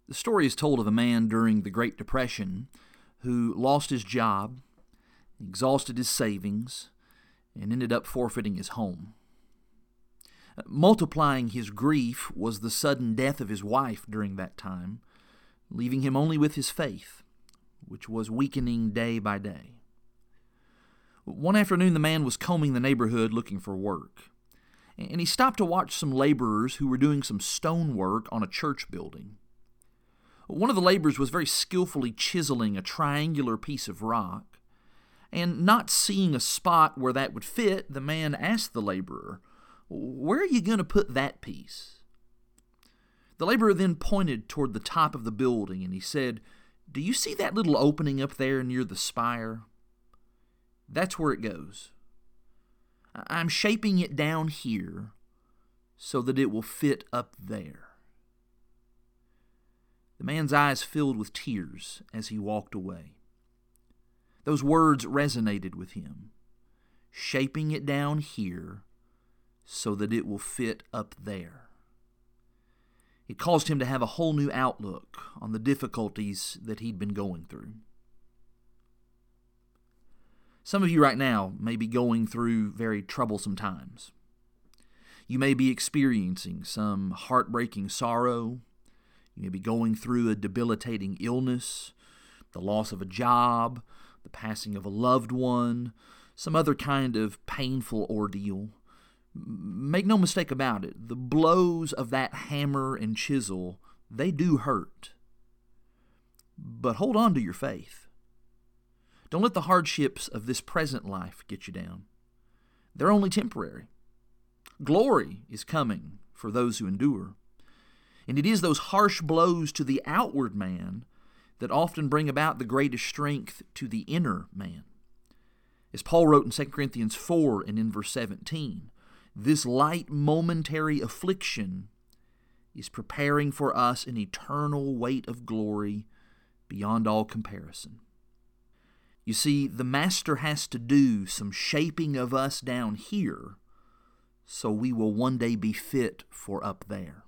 The story is told of a man during the Great Depression who lost his job, exhausted his savings, and ended up forfeiting his home. Multiplying his grief was the sudden death of his wife during that time, leaving him only with his faith, which was weakening day by day. One afternoon, the man was combing the neighborhood looking for work, and he stopped to watch some laborers who were doing some stonework on a church building. One of the laborers was very skillfully chiseling a triangular piece of rock, and not seeing a spot where that would fit, the man asked the laborer, "Where are you going to put that piece?" The laborer then pointed toward the top of the building, and he said, "Do you see that little opening up there near the spire? That's where it goes. I'm shaping it down here so that it will fit up there." The man's eyes filled with tears as he walked away. Those words resonated with him. Shaping it down here so that it will fit up there. It caused him to have a whole new outlook on the difficulties that he'd been going through. Some of you right now may be going through very troublesome times. You may be experiencing some heartbreaking sorrow. You may be going through a debilitating illness, the loss of a job, the passing of a loved one, some other kind of painful ordeal. Make no mistake about it, the blows of that hammer and chisel, they do hurt. But hold on to your faith. Don't let the hardships of this present life get you down. They're only temporary. Glory is coming for those who endure. And it is those harsh blows to the outward man that often bring about the greatest strength to the inner man. As Paul wrote in 2 Corinthians 4 and in verse 17, this light momentary affliction is preparing for us an eternal weight of glory beyond all comparison. You see, the Master has to do some shaping of us down here so we will one day be fit for up there.